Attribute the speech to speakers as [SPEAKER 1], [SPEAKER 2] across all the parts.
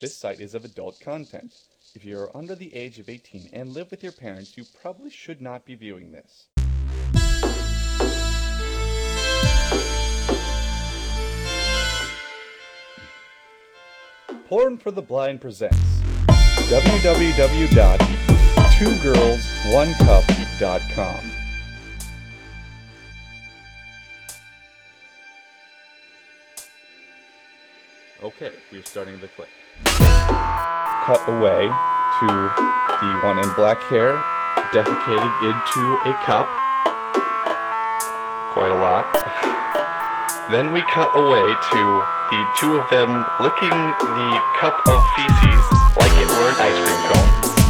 [SPEAKER 1] This site is of adult content. If you are under the age of 18 and live with your parents, you probably should not be viewing this. Porn for the Blind presents www.twogirlsonecup.com. Okay, we're starting the clip. Cut away to the one in black hair defecating into a cup. Quite a lot. Then we cut away to the two of them licking the cup of feces like it were an ice cream cone.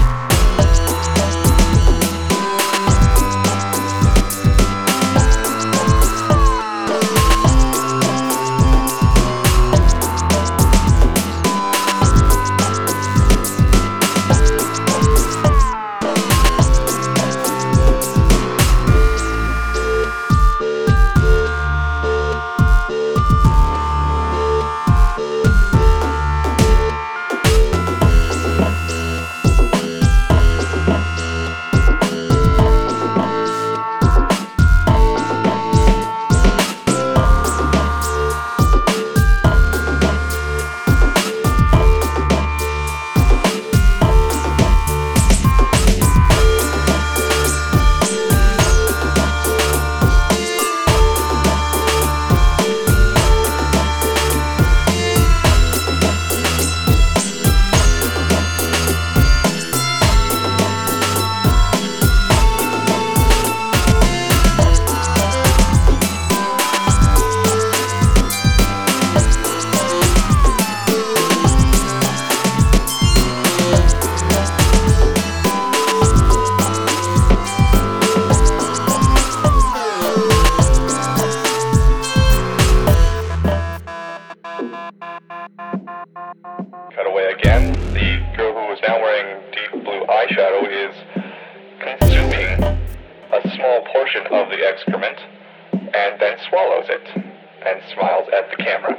[SPEAKER 1] Cut away again. The girl who is now wearing deep blue eyeshadow is consuming a small portion of the excrement and then swallows it and smiles at the camera.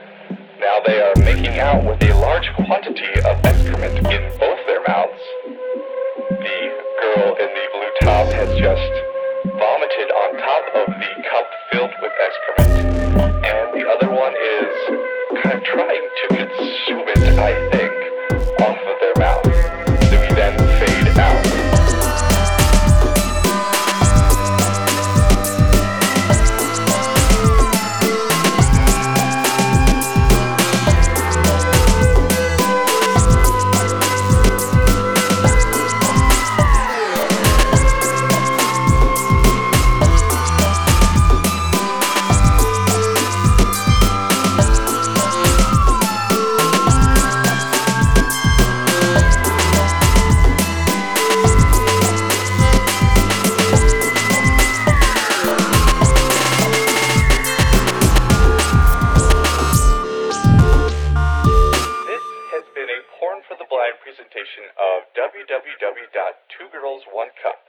[SPEAKER 1] Now they are making out with a large quantity of excrement in both their mouths. The girl in the blue top has just vomited on top of the cup filled with excrement, and the other one is kind of trying to consume it, I think, off of their mouth. Do we then fade out? Presentation of www.twogirlsonecup.com.